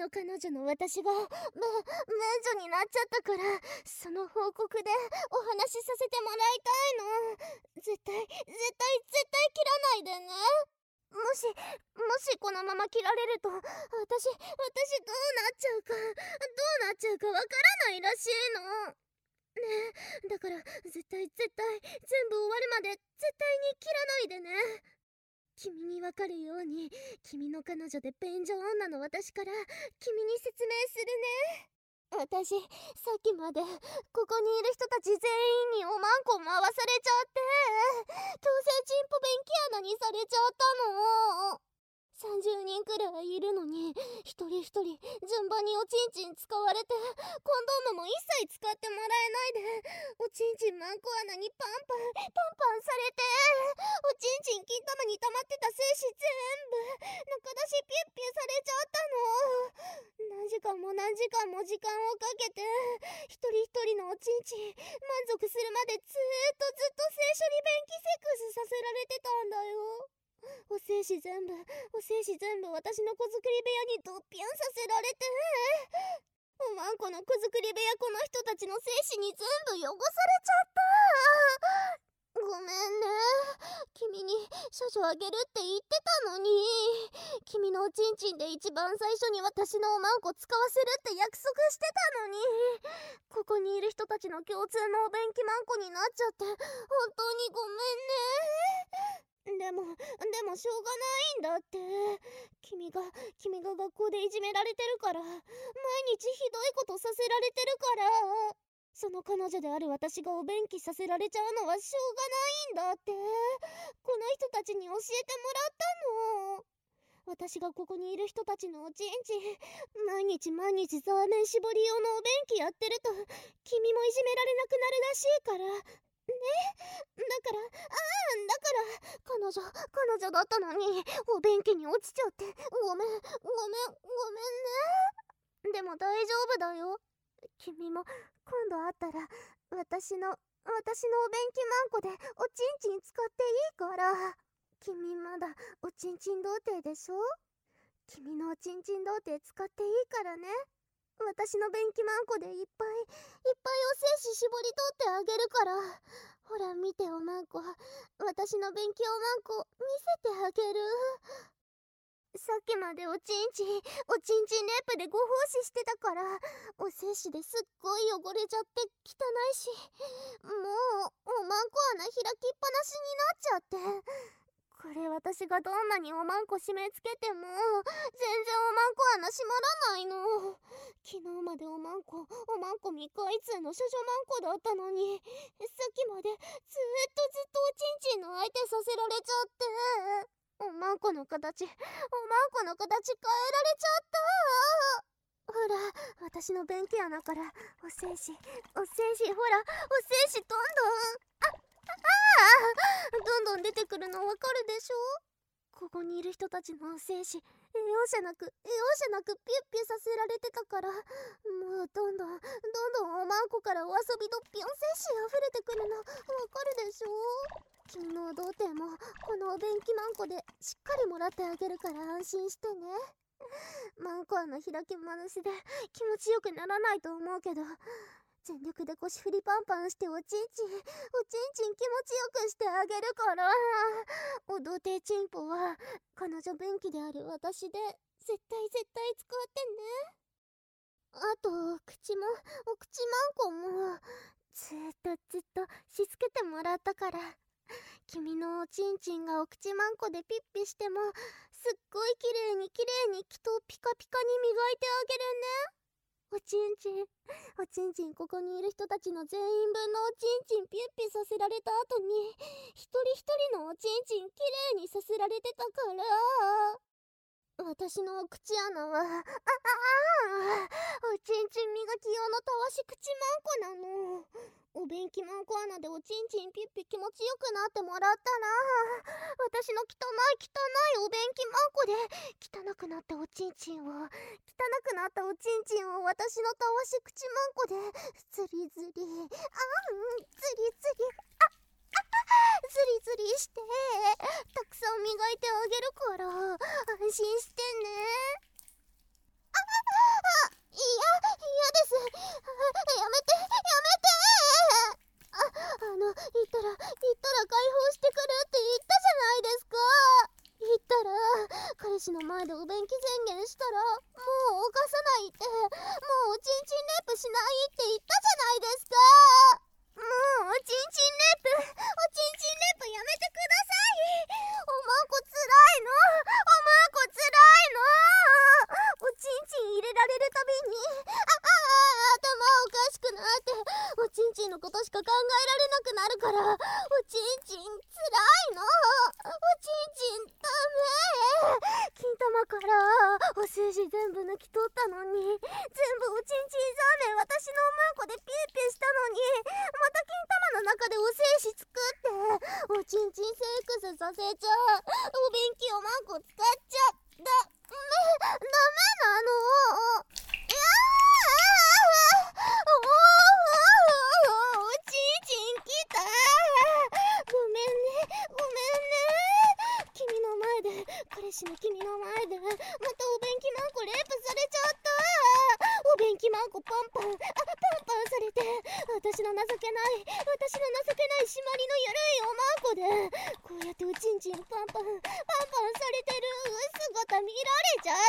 の彼女の私が免除になっちゃったから、その報告でお話しさせてもらいたいの。絶対切らないでね。もしこのまま切られると、私どうなっちゃうかわからないらしいの。ねえ、だから絶対全部終わるまで絶対に切らないでね。君にわかるように、君の彼女で便所女の私から君に説明するね。私、さっきまでここにいる人たち全員におまんこ回されちゃって、強制チンポ便器穴にされちゃったの。30人くらいいるのに、一人一人順番におちんちん使われて、コンドームも一切使ってもらえないで、おちんちんマンコ穴にパンパンされて、おちんちん金玉に溜まってた精子全部中出しピュッピュされちゃったの。何時間も時間をかけて、一人一人のおちんちん満足するまでずっと精子に便器セックスさせられてたんだよ。お精子全部私の子作り部屋にドッピャンさせられて、おまんこの子作り部屋この人たちの精子に全部汚されちゃった。ごめんね。君に処女あげるって言ってたのに、君のおちんちんで一番最初に私のおまんこ使わせるって約束してたのに、ここにいる人たちの共通のお便器まんこになっちゃって本当にごめんね。でもしょうがないんだって。君が学校でいじめられてるから、毎日ひどいことさせられてるから、その彼女である私がお便器させられちゃうのはしょうがないんだって。この人たちに教えてもらったの。私がここにいる人たちのおちんちん毎日ザーメン絞り用のお便器やってると、君もいじめられなくなるらしいからね。だから彼女だったのにお便器に落ちちゃってごめんね。でも大丈夫だよ。君も今度会ったら私のお便器まんこでおちんちん使っていいから。君まだおちんちん童貞でしょ。君のおちんちん童貞使っていいからね。私の便器まんこでいっぱいお精子絞り取ってあげるから。ほら見ておまんこ、私の便器おまんこ見せてあげる。さっきまでおちんちんレープでご奉仕してたから、お精子ですっごい汚れちゃって汚いし、もうおまんこ穴開きっぱなしになっちゃって。これ私がどんなにおまんこ締め付けても全然おまんこ穴閉まらないの。昨日までおまんこ未開通の処女まんこだったのに、さっきまでずっとおちんちんの相手させられちゃって、おまんこの形変えられちゃった。ほら、私の便器穴からお精子ほら、お精子どんどん出てくるのわかるでしょ。ここにいる人たちのお精子容赦なくピュッピュさせられてたから、もうどんどんおまんこからお遊びのピョン精子溢れてくるのわかるでしょ。君の童貞もこのお便器まんこでしっかりもらってあげるから安心してね。マンコ穴開きっぱなしで気持ちよくならないと思うけど、全力で腰振りパンパンしておちんちん気持ちよくしてあげるから。お童貞チンポは彼女便器である私で絶対使ってね。あとお口まんこもずっとしつけてもらったから、君のおちんちんがお口まんこでピッピしてもすっごい綺麗にきっとピカピカに磨いてあげるね。おちんちんここにいる人たちの全員分のおちんちんピュッピさせられた後に、一人一人のおちんちんきれいにさせられてたから、私のお口穴はおちんちん磨き用のたわし口まんこなの。お便器まんこ穴でおちんちんピッピ気持ちよくなってもらったら、私の汚いお便器まんこで汚くなったおちんちんを私のたわし口まんこでズリズリしてたくさん磨いてあげるから安心してね。 彼氏の前でお便器宣言したら、もう犯さないって、もうおちんちんレイプしないって言ったじゃないですか。もうおちんちんレイプ、おちんちんレイプやめてください。おまんこつらいの、おまんこつらいの。おちんちん入れられるたびに頭おかしくなって、おちんちんのことしか考えられなくなるから、おちんちんつらいの。おちんちんダメ。金玉からお精子全部抜き取ったのに、全部おちんちんザーメン私のおまんこでピューピューしたのに、また金玉の中でお精子作っておちんちんセックスさせちゃう。お便器おまんこ使っちゃダメなの。いやおちんちんきた。ごめんねごめんね。君の前で、彼氏の君の前でまたお便器まんこレイプされちゃった。お便器まんこパンパンされて、私の情けない締まりのゆるいおまんこでこうやっておちんちんパンパンされてる姿見られちゃった。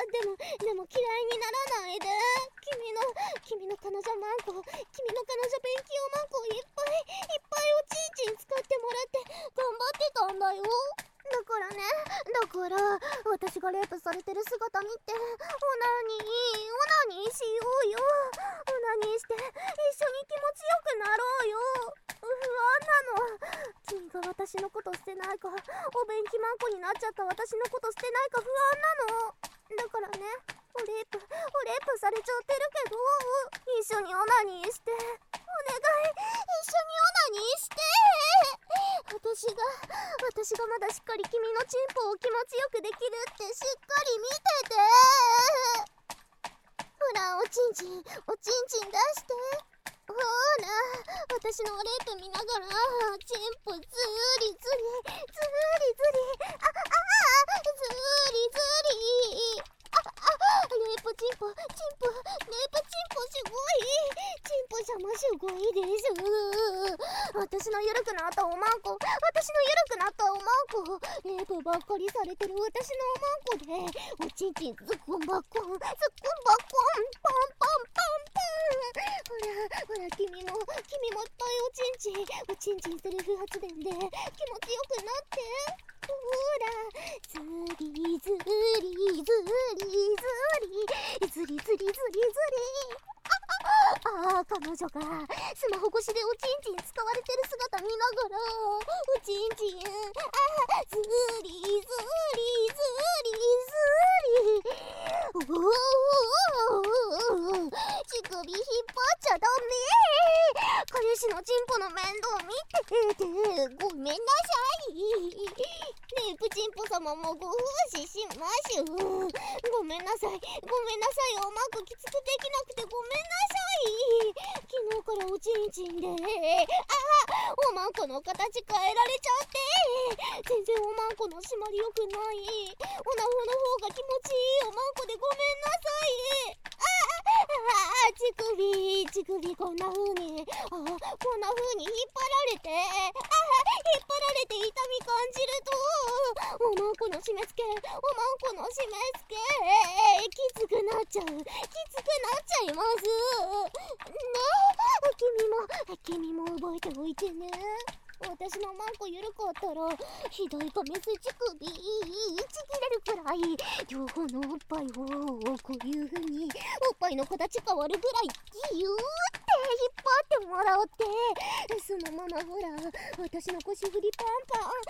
でも嫌いにならないで。君の彼女まんこ、君の彼女便器おまんこいっぱいおちんちん使ってもらって頑張ってたんだよ。だから私がレイプされてる姿見て、オナニーしようよ。オナニーして一緒に気持ちよくなろうよ。不安なの。君が私のこと捨てないか、お便器まんこになっちゃった私のこと捨てないか不安なの。だからね、おレイプされちゃってるけど、一緒にオナニーして、お願い、一緒にオナニーして。私がまだしっかり君のチンポを気持ちよくできるってしっかり見てて。ほら、おちんちん出して。ほら、私のレイプ見ながらチンポずりずりレイプチンポすごい。チンポ様すごいです。私の緩くなったおまんこ、レイプばっかりされてる私のおまんこで、おちんちんズッコンバッコンパンパン。ほら、君もいっぱいおちんちんセルフ発電で気持ちよくなって。ほら、ずり彼女がスマホ越しでおちんちん使われてる姿見ながら、おちんちんずり乳首引っ張っちゃダメ。彼氏のチンポの面倒見ててごめんなさい。レイプチンポ様もご奉仕しましゅ。ごめんなさい。おまんこきつくできなくてごめんなさい。昨日からおちんちんでおまんこの形変えられちゃって、全然おまんこの締まりよくない。おなほの方が気持ちいいおまんこでごめんなさい。乳首こんな風に引っ張られて痛み感じると、おまんこの締め付けきつくなっちゃいますね。君も覚えておいてね。私のまんこ緩かったらひどいかメス乳首ちぎれるくらい、両方のおっぱいをこういう風におっぱいの形変わるぐらいギューって引っ張ってもらって、そのままほら私の腰振りパンパン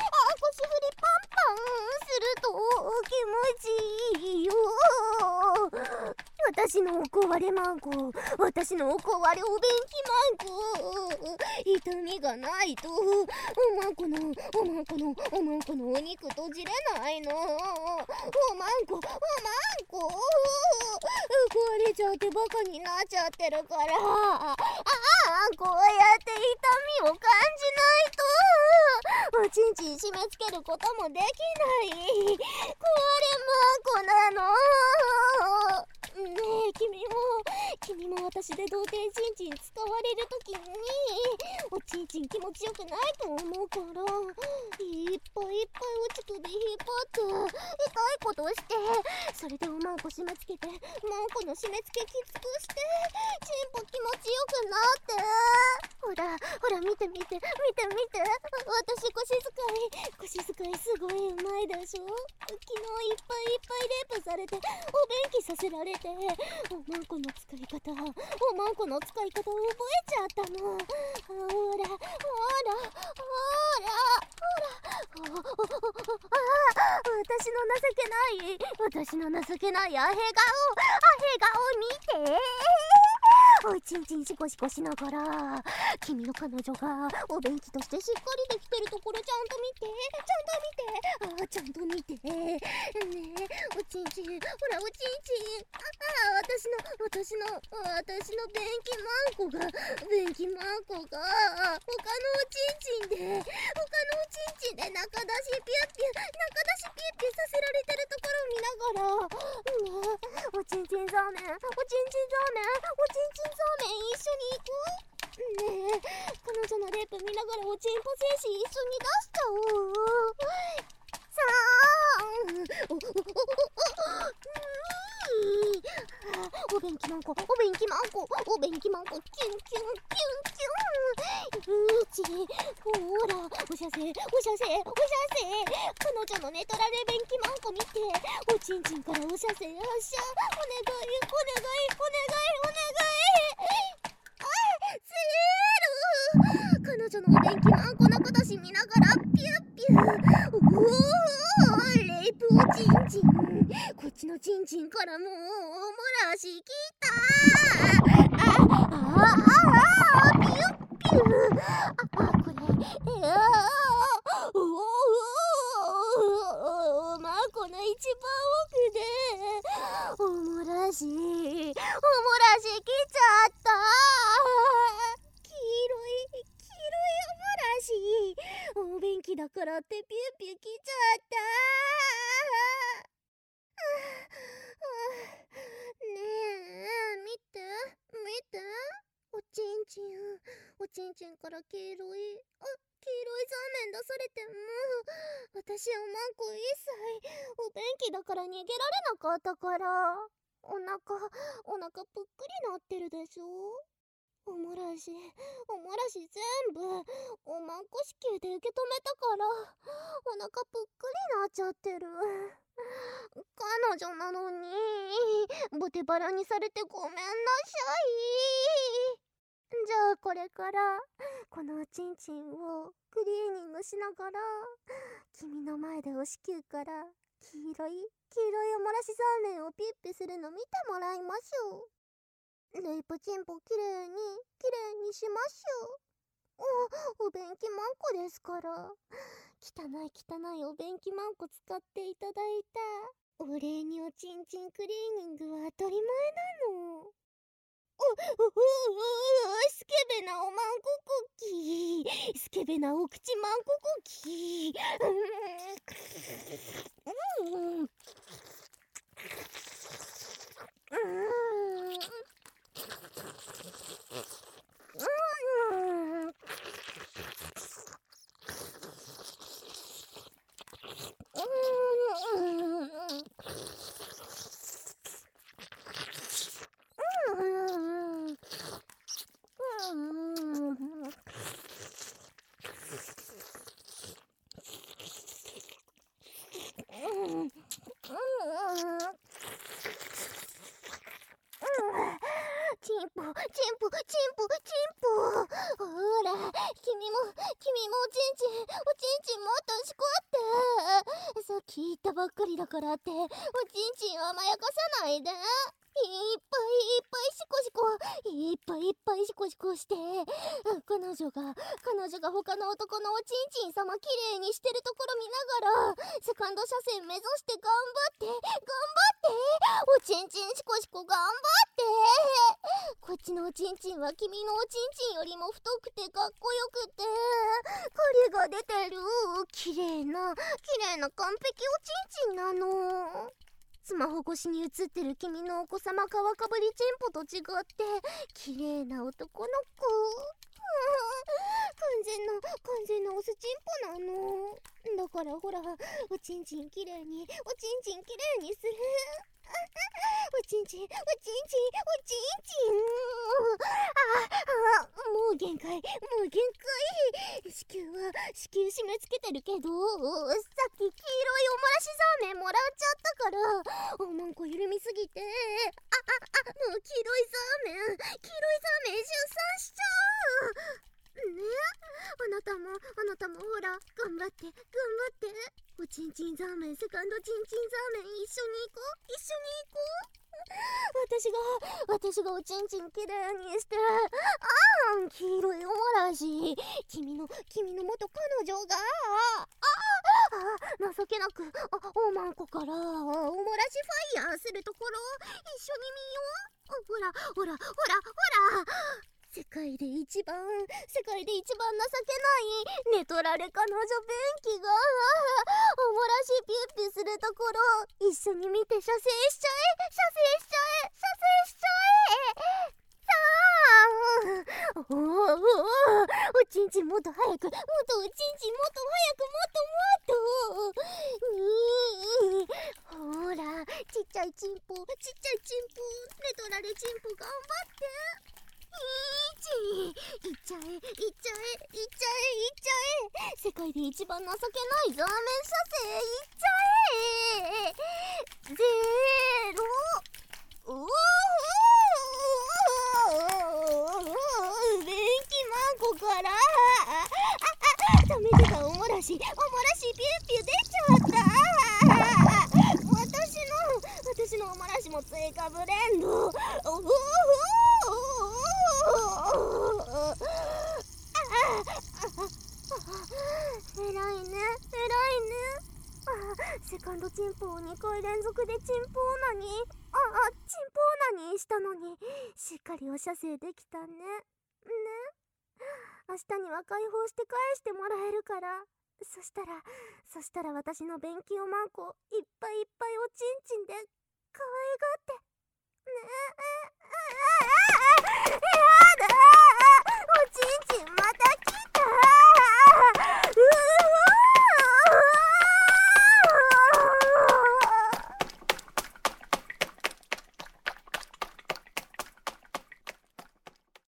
すると気持ちいいよ。私のおこわれまんこ、私のおこわれお便器まんこ、痛みがないとおまんこのお肉閉じれないの。おまんこ壊れちゃってバカになっちゃってるから、こうやって痛みを感じないとおちんちん締め付けることもできない壊れまんこなの。ねえ、君も私で童貞ちんちん使われるときにおちんちん気持ちよくないと思うから、いっぱいお乳首引っって痛いことをして、それでおまんこ締め付けて、まんこの締め付けきつくして、チンポ気持ちよくなって、ほら見て見て、私腰使いすごい上手いでしょ。昨日いっぱいレイプされて、お便器させられて、おまんこの使い方覚えちゃったの。ほら私の情けないアヘ顔見て。おちんちんシコシコしながら、君の彼女がお便器としてしっかりできてるところちゃんと見て。ねえ、おちんちん、ほらおちんちん。私の便器マンコが他のおちんちんで中出しピュッピュさせられてるところを見ながら、ねえ、おちんちんそうめん一緒に行く？ねえ、彼女のレイプ見ながらおちんぽ精子一緒に出しちゃおう。さあ、お便器マンコ、キュンキュン。ほら、おしゃせ。彼女の寝取られ便器マンコ見て、おちんちんからおしゃせ、お願い。彼女のお便器マンコのことし見ながらピュッピュ。おー、レイプおちんちん。こっちのちんちんからもう漏らしきた。ピュッピュ。これ、まあこの一番奥でお漏らしきちゃった。黄色いお漏らし。お便器だからってピュッピュきちゃった。ねえ、見て。おちんちんから黄色いそうめん出されても、私おまんこ一切お便器だから逃げられなかったから、お腹ぷっくりなってるでしょ。お漏らし全部おまんこ子宮で受け止めたから、お腹ぷっくりなっちゃってる。彼女なのにボテバラにされてごめんなさい。じゃあこれからこのおちんちんをクリーニングしながら、君の前でお子宮から黄色いお漏らしそうめんをピッピするの見てもらいましょう。レイプチンポきれいにしましょう。お便器マンコですから。汚いお便器マンコ使っていただいたお礼におちんちんクリーニングは当たり前なの。スケベなおまんこクッキー、スケベなお口まんこクッキー。チンポ。ほら、君もおちんちんもっとしこって。さっき言ったばっかりだからって、おちんちんを甘やかさないで。いっぱいシコシコして、彼女が他の男のおちんちん様きれいにしてるところ見ながら、セカンド車線目指して頑張っておちんちんシコシコ頑張って。こっちのおちんちんは君のおちんちんよりも太くてかっこよくて影が出てる綺麗な完璧おちんちんなの。 スマホ越しに映ってる君のお子様川かぶりチンポと違って綺麗な男の子。完全なオスチンポなの。だからほら、おちんちんきれいにする。おちんちん。もう限界。子宮締め付けてるけど、さっき黄色いおもらしザーメンもらっちゃったから、おまんこ緩みすぎて、もう黄色いザーメン出産しちゃう。ね、あなたもほら、頑張って。おちんちんザーメン、セカンドちんちんザーメン、一緒に行こう。私がおちんちんきれいにして、黄色いおもらし、君の元彼女が、情けなく、おまんこから、おもらしファイヤーするところ、一緒に見よう。ほら。世界で一番情けない寝取られ彼女便器がおもらしピュッピュするところ一緒に見て射精しちゃえ。さあおちんちんもっと早くもっとほらちっちゃいチンポ寝取られチンポ頑張っていっちゃえ。世界で一番情けないザーメン射精いっちゃえ。ゼロ。便器マンコから溜めてたおもらしピュッピュ出ちゃった。私のおもらしも追加ブレンド。偉いね。セカンドチンポを2回連続でチンポーナにしたのにしっかりお射精できたね。明日には解放して返してもらえるから。そしたら私の便器おまんこいっぱいおちんちんで可愛がってやだおちんちんまた来た。